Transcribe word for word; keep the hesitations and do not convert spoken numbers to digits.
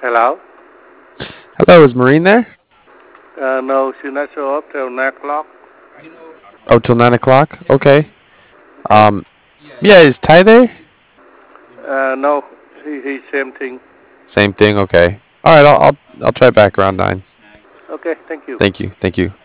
Hello? Hello, is Maureen there? Uh, no, she not show up till nine o'clock. Oh, till nine o'clock. Okay. Okay. Um, yeah, is Ty there? Uh, no, he, he same thing. Same thing. Okay. All right, I'll I'll, I'll try back around nine. Okay, thank you. Thank you. Thank you.